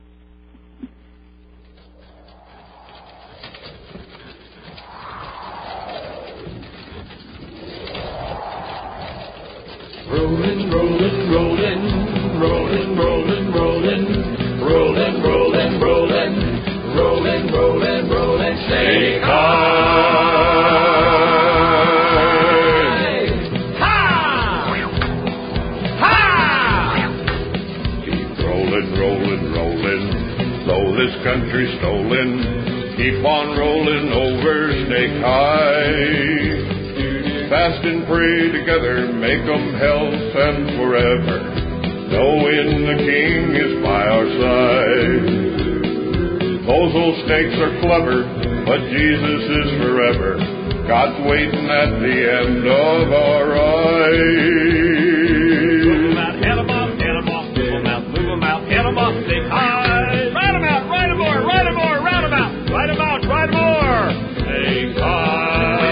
Rolling, rolling, rolling, rolling, rolling, rolling, rolling, rolling, rolling, rolling, rolling, rolling, stay high. Ha! Ha! Keep rolling, rolling, rolling, though this country's stolen, keep on rolling over Snake High. Fast and pray together, make 'em health and forever, knowing the King is by our side. Those old snakes are clever, but Jesus is forever. God's waiting at the end of our ride. Move 'em out, head 'em off, head 'em off, move 'em out, move 'em out, head 'em off, Snake High. Ride 'em out, ride 'em more, ride 'em more, ride 'em out, ride 'em out, ride 'em more, Snake High.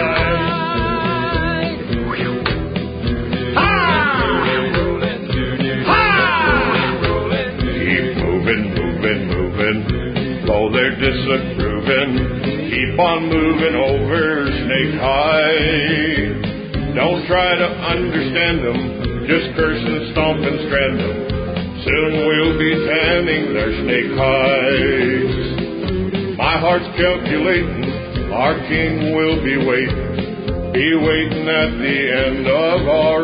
Though they're disapproving, keep on moving over Snake High. Don't try to understand them, just curse and stomp and strand them. Soon we'll be tanning their snake hides. My heart's calculating, our King will be waiting, be waiting at the end of our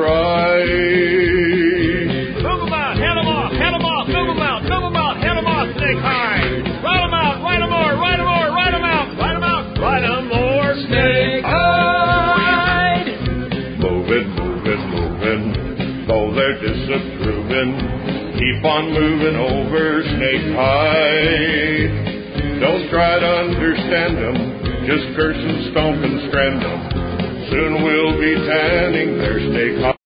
ride. Move 'em out, head 'em off, head 'em off, move 'em out, move 'em out, head 'em off, Snake High. Ride 'em out, ride 'em more, ride 'em more, ride 'em out, ride 'em out, ride 'em more, Snake High. Moving, moving, moving, though they're disapproving, keep on moving over Snake High. Don't try to understand them, just curse and stomp and scram them. Soon we'll be tanning their snake